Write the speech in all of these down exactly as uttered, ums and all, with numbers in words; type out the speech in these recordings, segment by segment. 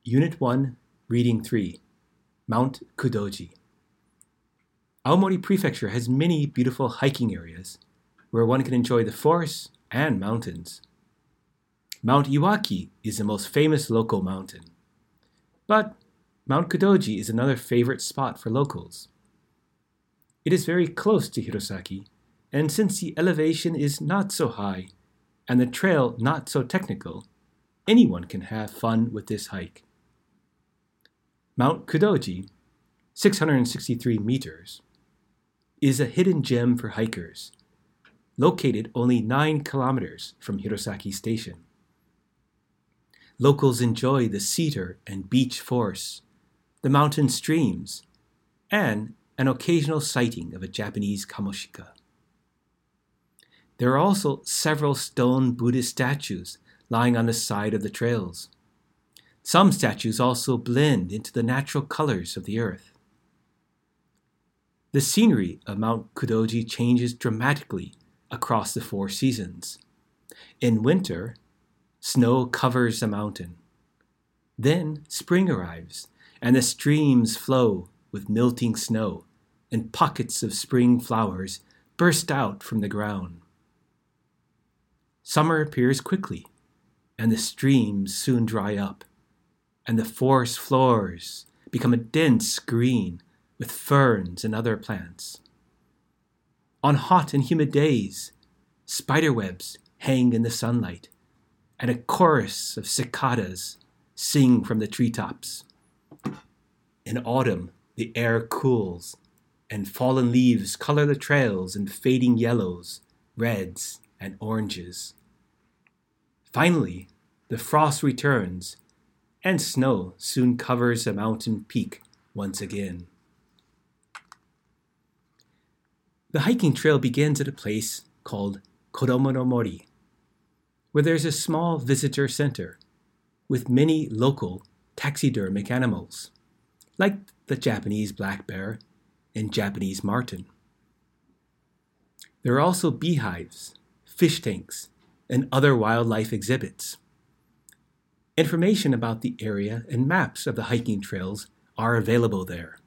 Unit one, Reading three, Mount Kudoji. Aomori Prefecture has many beautiful hiking areas where one can enjoy the forests and mountains. Mount Iwaki is the most famous local mountain, but Mount Kudoji is another favorite spot for locals. It is very close to Hirosaki, and since the elevation is not so high and the trail not so technical, anyone can have fun with this hike. Mount Kudoji, six hundred sixty-three meters, is a hidden gem for hikers, located only nine kilometers from Hirosaki Station. Locals enjoy the cedar and beech forests, the mountain streams, and an occasional sighting of a Japanese kamoshika. There are also several stone Buddhist statues lying on the side of the trails. Some statues also blend into the natural colors of the earth. The scenery of Mount Kudoji changes dramatically across the four seasons. In winter, snow covers the mountain. Then spring arrives, and the streams flow with melting snow, and pockets of spring flowers burst out from the ground. Summer appears quickly, and the streams soon dry up, and the forest floors become a dense green with ferns and other plants. On hot and humid days, spider webs hang in the sunlight, and a chorus of cicadas sing from the treetops. In autumn, the air cools, and fallen leaves color the trails in fading yellows, reds, and oranges. Finally, the frost returns, and snow soon covers the mountain peak once again. The hiking trail begins at a place called Kodomo no Mori, where there's a small visitor center with many local taxidermic animals, like the Japanese black bear and Japanese marten. There are also beehives, fish tanks, and other wildlife exhibits. Information about the area and maps of the hiking trails are available there.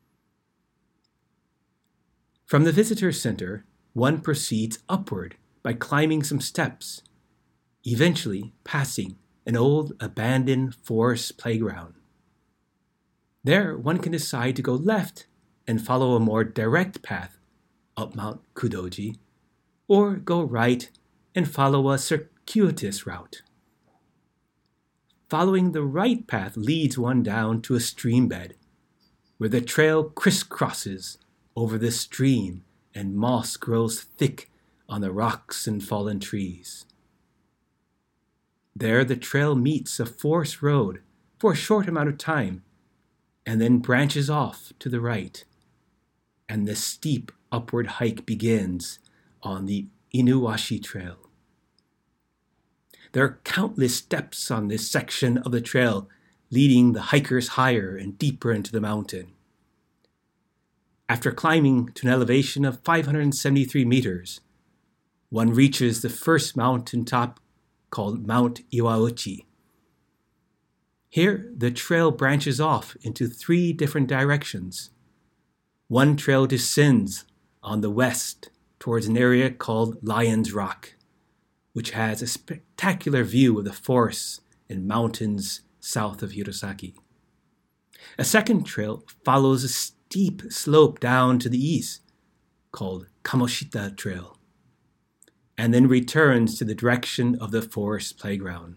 From the visitor center, one proceeds upward by climbing some steps, eventually passing an old abandoned forest playground. There, one can decide to go left and follow a more direct path up Mount Kudoji, or go right and follow a circuitous route. Following the right path leads one down to a stream bed, where the trail crisscrosses over the stream and moss grows thick on the rocks and fallen trees. There the trail meets a forest road for a short amount of time, and then branches off to the right, and the steep upward hike begins on the Inuwashi Trail. There are countless steps on this section of the trail, leading the hikers higher and deeper into the mountain. After climbing to an elevation of five hundred seventy-three meters, one reaches the first mountaintop called Mount Iwauchi. Here, the trail branches off into three different directions. One trail descends on the west towards an area called Lion's Rock, which has a spectacular view of the forests and mountains south of Hirosaki. A second trail follows a steep slope down to the east, called Kamoshita Trail, and then returns to the direction of the forest playground.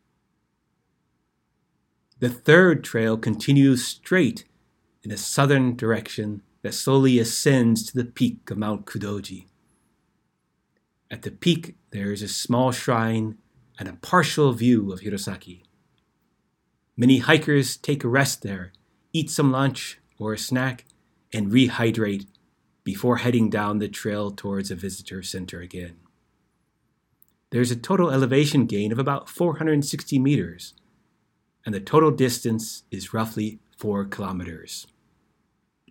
The third trail continues straight in a southern direction that slowly ascends to the peak of Mount Kudoji. At the peak, there is a small shrine and a partial view of Hirosaki. Many hikers take a rest there, eat some lunch or a snack, and rehydrate before heading down the trail towards a visitor center again. There's a total elevation gain of about four hundred sixty meters, and the total distance is roughly four kilometers.